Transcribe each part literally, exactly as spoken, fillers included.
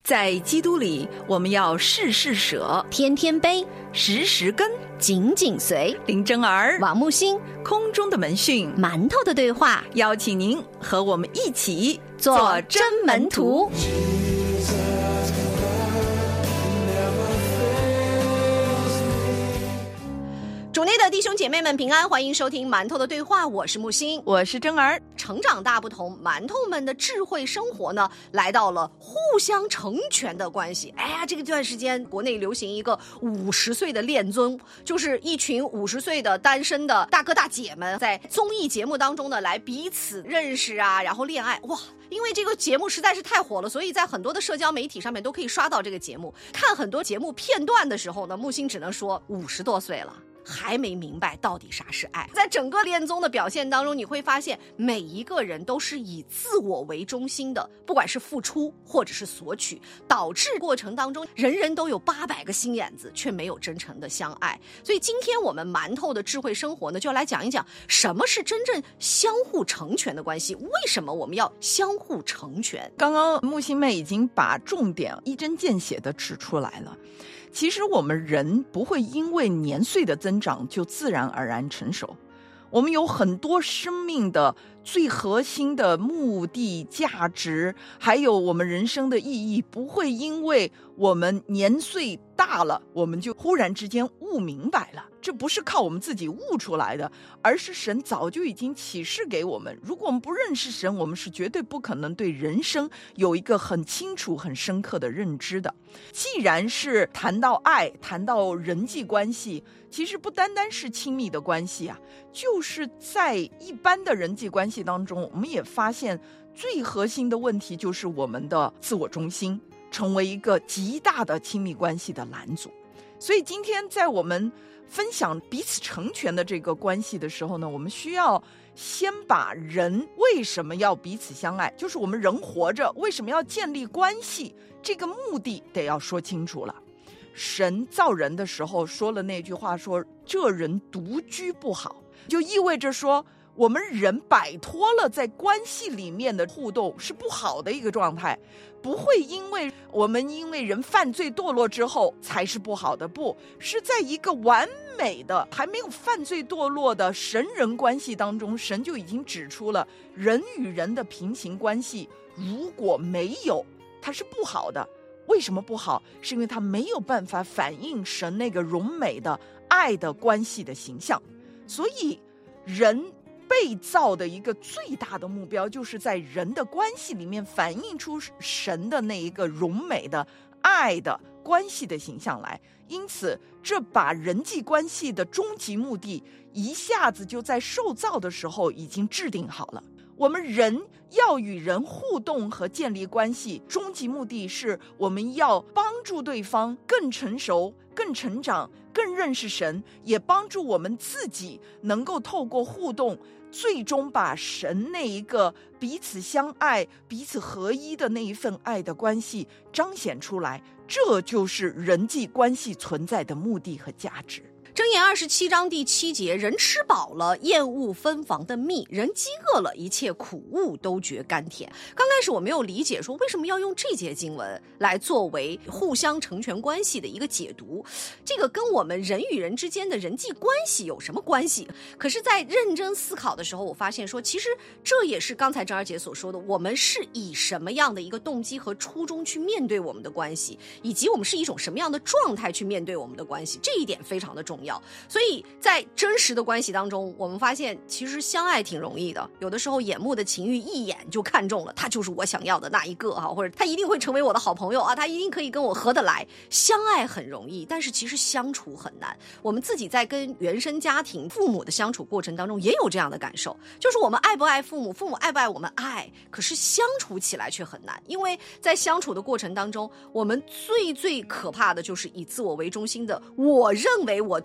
在基督里，我们要事事舍， 天天悲， 时时跟， 紧紧随。 林真儿、 王木星， 空中的门讯， 馒头的对话， 邀请您和我们一起做真门徒。主内的弟兄姐妹们平安，欢迎收听馒头的对话，我是木星， 我是真儿。 成长大不同，馒头们的智慧生活呢，来到了互相成全的关系。哎呀，这个段时间国内流行一个五十岁的恋综，就是一群五十岁的单身的大哥大姐们在综艺节目当中呢，来彼此认识啊，然后恋爱。哇，因为这个节目实在是太火了，所以在很多的社交媒体上面都可以刷到这个节目。看很多节目片段的时候呢，木星只能说五十多岁了，还没明白到底啥是爱。在整个恋综的表现当中，你会发现每一个人都是以自我为中心的，不管是付出或者是索取，导致过程当中人人都有八百个心眼子，却没有真诚的相爱。所以今天我们馒头的智慧生活呢，就要来讲一讲什么是真正相互成全的关系，为什么我们要相互成全。 刚刚木星妹已经把重点一针见血地指出来了。其实我们人不会因为年岁的增长就自然而然成熟，我们有很多生命的最核心的目的、价值，还有我们人生的意义，不会因为我们年岁大了，我们就忽然之间悟明白了。这不是靠我们自己悟出来的，而是神早就已经启示给我们。如果我们不认识神，我们是绝对不可能对人生有一个很清楚、很深刻的认知的。既然是谈到爱，谈到人际关系，其实不单单是亲密的关系啊，就是在一般的人际关系当中，我们也发现最核心的问题就是我们的自我中心成为一个极大的亲密关系的拦阻。所以今天在我们分享彼此成全的这个关系的时候呢，我们需要先把人为什么要彼此相爱，就是我们人活着为什么要建立关系，这个目的得要说清楚了。神造人的时候说了那句话，说这人独居不好，就意味着说我们人摆脱了在关系里面的互动是不好的一个状态，不会因为我们因为人犯罪堕落之后才是不好的，不是在一个完美的还没有犯罪堕落的神人关系当中，神就已经指出了人与人的平行关系如果没有它是不好的。为什么不好？是因为它没有办法反映神那个荣美的爱的关系的形象。所以人被造的一个最大的目标，就是在人的关系里面反映出神的那一个荣美的爱的关系的形象来。因此这把人际关系的终极目的一下子就在受造的时候已经制定好了。我们人要与人互动和建立关系，终极目的是我们要帮助对方更成熟、更成长、更认识神，也帮助我们自己能够透过互动，最终把神那一个彼此相爱、彼此合一的那一份爱的关系彰显出来。这就是人际关系存在的目的和价值。 箴言二十七章第七节，人吃饱了厌恶分房的蜜，人饥饿了一切苦物都觉甘甜。刚开始我没有理解说为什么要用这节经文来作为互相成全关系的一个解读，这个跟我们人与人之间的人际关系有什么关系？可是在认真思考的时候，我发现说其实这也是刚才张二姐所说的，我们是以什么样的一个动机和初衷去面对我们的关系，以及我们是一种什么样的状态去面对我们的关系，这一点非常的重要。所以在真实的关系当中，我们发现其实相爱挺容易的，有的时候眼目的情欲一眼就看中了，他就是我想要的那一个啊，或者他一定会成为我的好朋友啊，他一定可以跟我合得来。相爱很容易，但是其实相处很难。我们自己在跟原生家庭父母的相处过程当中也有这样的感受，就是我们爱不爱父母，父母爱不爱我们爱，可是相处起来却很难。因为在相处的过程当中，我们最最可怕的就是以自我为中心的我认为我对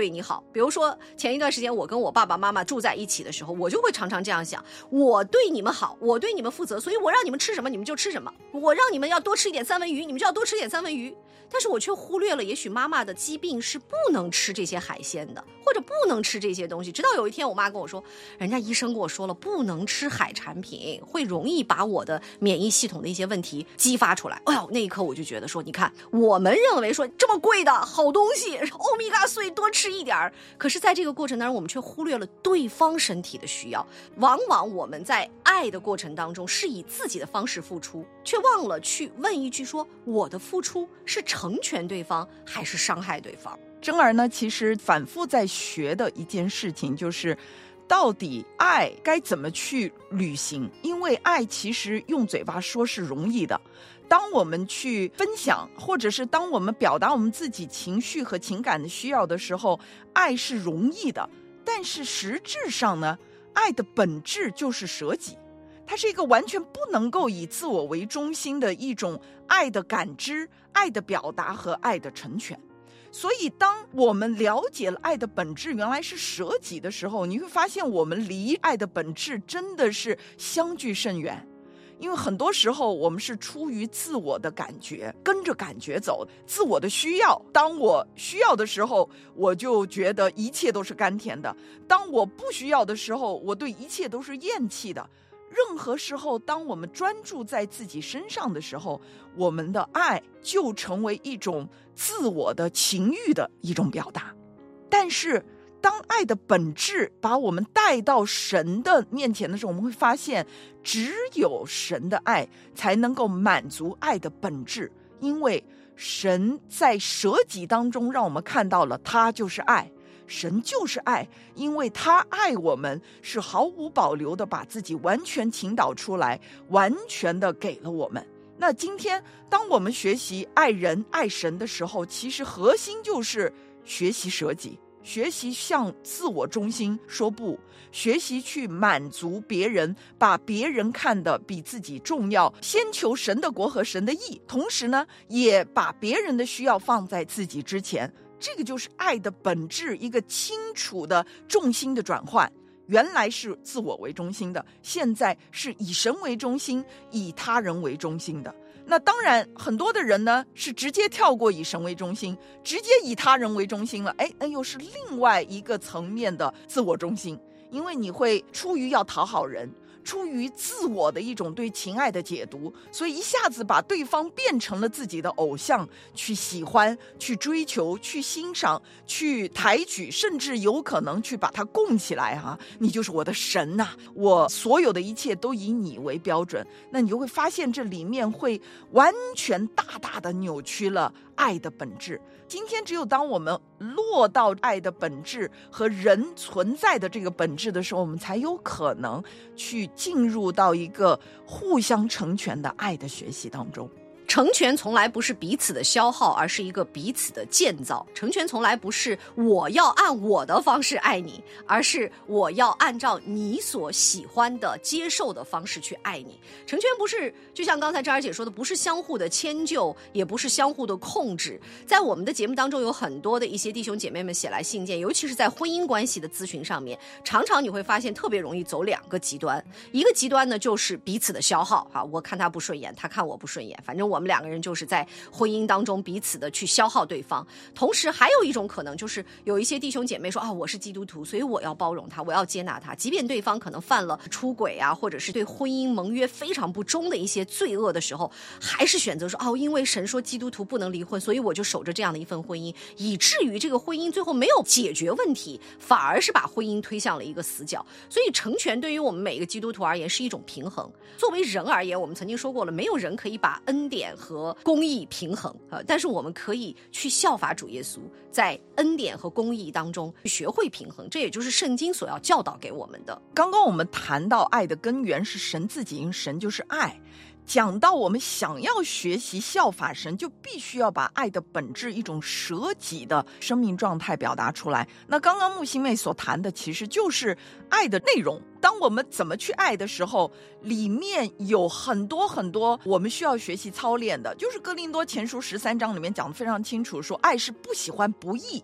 对你好。比如说前一段时间我跟我爸爸妈妈住在一起的时候，我就会常常这样想，我对你们好，我对你们负责，所以我让你们吃什么你们就吃什么，我让你们要多吃一点三文鱼，你们就要多吃一点三文鱼。但是我却忽略了也许妈妈的疾病是不能吃这些海鲜的，或者不能吃这些东西。直到有一天我妈跟我说，人家医生跟我说了，不能吃海产品，会容易把我的免疫系统的一些问题激发出来。哎呦，那一刻我就觉得说，你看我们认为说这么贵的好东西欧米伽三多吃一点，可是在这个过程当中我们却忽略了对方身体的需要。往往我们在爱的过程当中是以自己的方式付出，却忘了去问一句说，我的付出是成全对方还是伤害对方。 珍儿呢，其实反复在学的一件事情就是到底爱该怎么去履行。因为爱其实用嘴巴说是容易的，当我们去分享，或者是当我们表达我们自己情绪和情感的需要的时候，爱是容易的。但是实质上呢，爱的本质就是舍己，它是一个完全不能够以自我为中心的一种爱的感知、爱的表达和爱的成全。所以当我们了解了爱的本质原来是舍己的时候，你会发现我们离爱的本质真的是相距甚远。因为很多时候我们是出于自我的感觉，跟着感觉走，自我的需要。当我需要的时候，我就觉得一切都是甘甜的；当我不需要的时候，我对一切都是厌弃的。任何时候当我们专注在自己身上的时候，我们的爱就成为一种自我的情欲的一种表达。但是当爱的本质把我们带到神的面前的时候，我们会发现只有神的爱才能够满足爱的本质。因为神在舍己当中让我们看到了他就是爱，神就是爱，因为他爱我们是毫无保留的把自己完全倾倒出来，完全的给了我们。那今天当我们学习爱人爱神的时候，其实核心就是学习舍己，学习向自我中心说不，学习去满足别人，把别人看得比自己重要，先求神的国和神的义，同时呢也把别人的需要放在自己之前。这个就是爱的本质，一个清楚的重心的转换。原来是自我为中心的，现在是以神为中心，以他人为中心的。那当然很多的人呢是直接跳过以神为中心，直接以他人为中心了，哎，那又是另外一个层面的自我中心。因为你会出于要讨好人，出于自我的一种对情爱的解读，所以一下子把对方变成了自己的偶像，去喜欢，去追求，去欣赏，去抬举，甚至有可能去把它供起来啊！你就是我的神呐、啊，我所有的一切都以你为标准。那你就会发现这里面会完全大大的扭曲了爱的本质。今天只有当我们落到爱的本质和人存在的这个本质的时候，我们才有可能去进入到一个互相成全的爱的学习当中。 成全从来不是彼此的消耗，而是一个彼此的建造。成全从来不是我要按我的方式爱你，而是我要按照你所喜欢的接受的方式去爱你。成全不是就像刚才张儿姐说的，不是相互的迁就，也不是相互的控制。在我们的节目当中有很多的一些弟兄姐妹们写来信件，尤其是在婚姻关系的咨询上面，常常你会发现特别容易走两个极端。一个极端呢就是彼此的消耗，我看他不顺眼，他看我不顺眼，反正我们两个人就是在婚姻当中彼此的去消耗对方。同时还有一种可能就是有一些弟兄姐妹说啊，我是基督徒，所以我要包容他，我要接纳他，即便对方可能犯了出轨啊，或者是对婚姻盟约非常不忠的一些罪恶的时候，还是选择说哦，因为神说基督徒不能离婚，所以我就守着这样的一份婚姻，以至于这个婚姻最后没有解决问题，反而是把婚姻推向了一个死角。所以成全对于我们每个基督徒而言是一种平衡。作为人而言，我们曾经说过了，没有人可以把恩典和公义平衡、呃、但是我们可以去效法主耶稣，在恩典和公义当中学会平衡，这也就是圣经所要教导给我们的。 刚刚我们谈到爱的根源是神自己，因为神就是爱。讲到我们想要学习效法神，就必须要把爱的本质，一种舍己的生命状态表达出来。那刚刚木星妹所谈的其实就是爱的内容。当我们怎么去爱的时候，里面有很多很多我们需要学习操练的。就是哥林多前书十三章里面讲得非常清楚，说爱是不喜欢不义，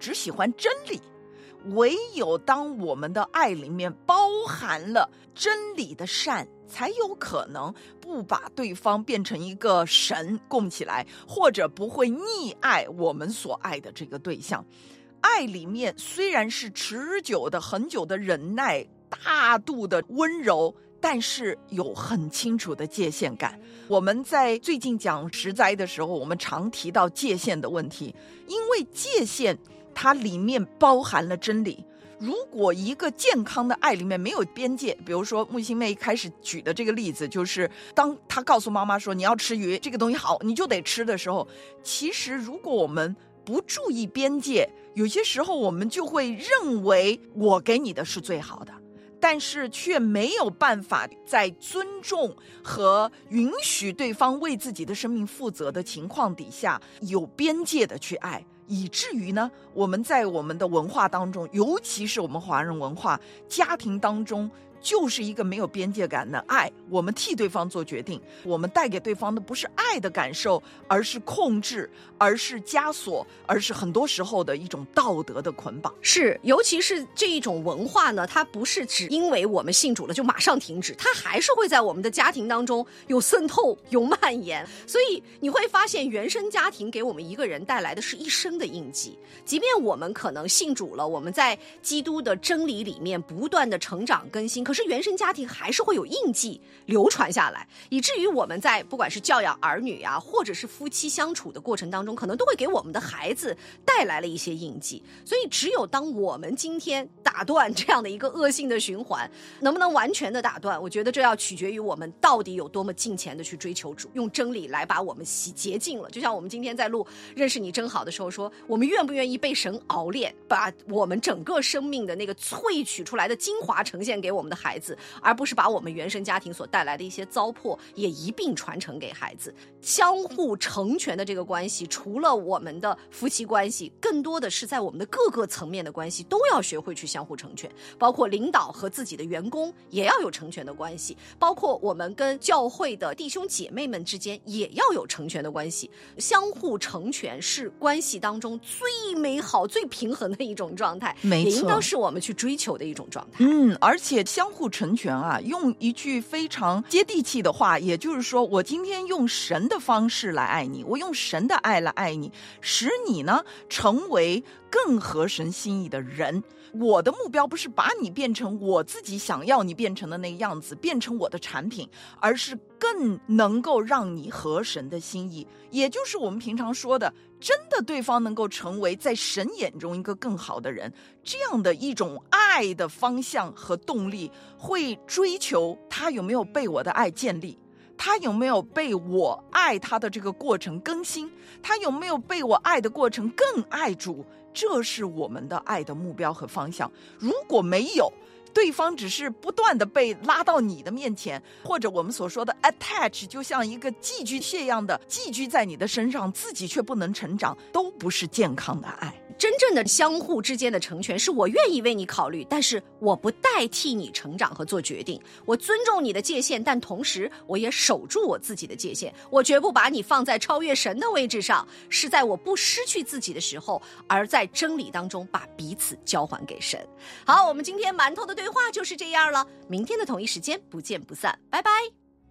只喜欢真理。唯有当我们的爱里面包含了真理的善，才有可能不把对方变成一个神供起来，或者不会溺爱我们所爱的这个对象。爱里面虽然是持久的、很久的忍耐，大度的温柔，但是有很清楚的界限感。我们在最近讲十灾的时候，我们常提到界限的问题，因为界限它里面包含了真理。如果一个健康的爱里面没有边界，比如说木星妹开始举的这个例子，就是当她告诉妈妈说你要吃鱼，这个东西好你就得吃的时候，其实如果我们不注意边界，有些时候我们就会认为我给你的是最好的，但是却没有办法在尊重和允许对方为自己的生命负责的情况底下有边界的去爱，以至于呢，我们在我们的文化当中，尤其是我们华人文化家庭当中，就是一个没有边界感的爱。我们替对方做决定，我们带给对方的不是爱的感受，而是控制，而是枷锁，而是很多时候的一种道德的捆绑。 是，尤其是这一种文化呢，它不是只因为我们信主了就马上停止，它还是会在我们的家庭当中有渗透、有蔓延。所以你会发现，原生家庭给我们一个人带来的是一生的印记。即便我们可能信主了，我们在基督的真理里面不断的成长更新，可是原生家庭还是会有印记流传下来，以至于我们在不管是教养儿女啊，或者是夫妻相处的过程当中，可能都会给我们的孩子带来了一些印记。所以只有当我们今天打断这样的一个恶性的循环，能不能完全的打断，我觉得这要取决于我们到底有多么敬虔的去追求主，用真理来把我们洗洁净了。就像我们今天在录认识你真好的时候说，我们愿不愿意被神熬炼，把我们整个生命的那个萃取出来的精华呈现给我们的孩子，而不是把我们原生家庭所带来的一些糟粕也一并传承给孩子。相互成全的这个关系，除了我们的夫妻关系，更多的是在我们的各个层面的关系都要学会去相互成全，包括领导和自己的员工也要有成全的关系，包括我们跟教会的弟兄姐妹们之间也要有成全的关系。相互成全是关系当中最美好、最平衡的一种状态， 没错， 也应当是我们去追求的一种状态。 嗯，而且相互成全啊，用一句非常接地气的话，也就是说，我今天用神的方式来爱你，我用神的爱来爱你，使你呢成为更合神心意的人。我的目标不是把你变成我自己想要你变成的那个样子，变成我的产品，而是更能够让你合神的心意，也就是我们平常说的，真的对方能够成为在神眼中一个更好的人。这样的一种爱的方向和动力，会追求他有没有被我的爱建立，他有没有被我爱他的这个过程更新，他有没有被我爱的过程更爱主，这是我们的爱的目标和方向。如果没有，对方只是不断的被拉到你的面前，或者我们所说的 attach， 就像一个寄居蟹一样的寄居在你的身上，自己却不能成长，都不是健康的爱。 真正的相互之间的成全，是我愿意为你考虑，但是我不代替你成长和做决定。我尊重你的界限，但同时我也守住我自己的界限。我绝不把你放在超越神的位置上，是在我不失去自己的时候，而在真理当中把彼此交还给神。好，我们今天馒头的对话就是这样了，明天的同一时间不见不散，拜拜。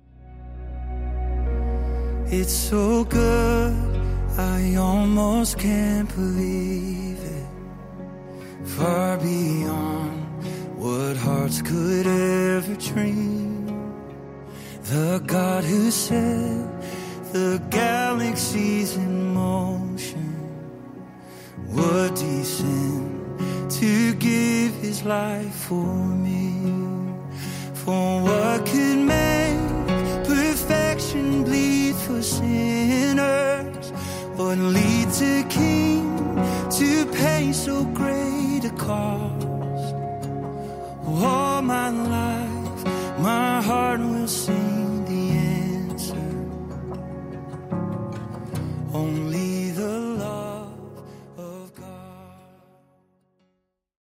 It's so good, I almost can't believe it. Far beyond what hearts could ever dream. The God who set the galaxies in motion would descend to give his life for me. For what could make perfection bleed for sinners? What leads a king to pay so great a cost? All my life, my heart will sing the answer. Only